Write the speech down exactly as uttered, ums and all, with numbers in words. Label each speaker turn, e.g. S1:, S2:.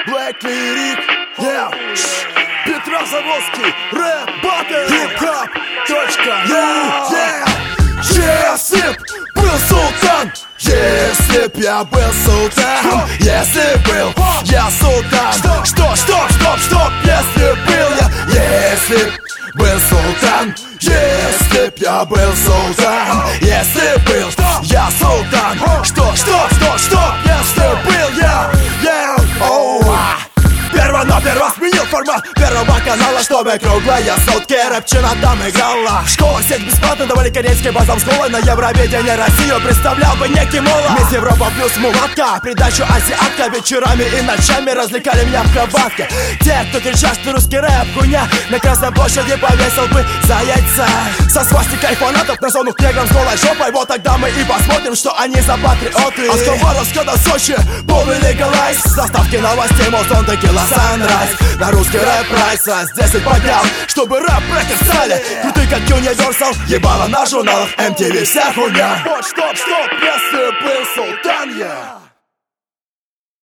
S1: Black Lyric, yeah. Петрозаводский рэп батл, хип-хоп, точка, yeah, yeah. Если б был султан, если б я был султан, если был я султан, что, что, стоп, стоп, если был я, если б был султан, если б я был султан, если был я султан, что, что, что, что, если был я, yeah, oh. Перво на перво сменил формат Первого канала, чтобы круглые сутки рэпчина там играла. Школа, сеть бесплатно, давали корейские базам школы. На Евровидении Россию представлял бы некий Мула. Мисс Европа плюс мулатка, придачу азиатка. Вечерами и ночами развлекали меня в кроватке. Те, кто кричат, что русский рэп хуйня, на Красной площади повесил бы за яйца. Со свастикой фанатов на зону к неграм с голой жопой. Вот тогда мы и посмотрим, что они за патриоты. От Хабаровска до Сочи, полный легалайз. Заставки новостей, мол, сон текила Sunrise. На русский рэп прайс раз десять поднял, чтобы рэп-брекер стали крутые как Universal, ебало на журналах эм ти ви вся хуйня. Вот, стоп, стоп, если был султан я.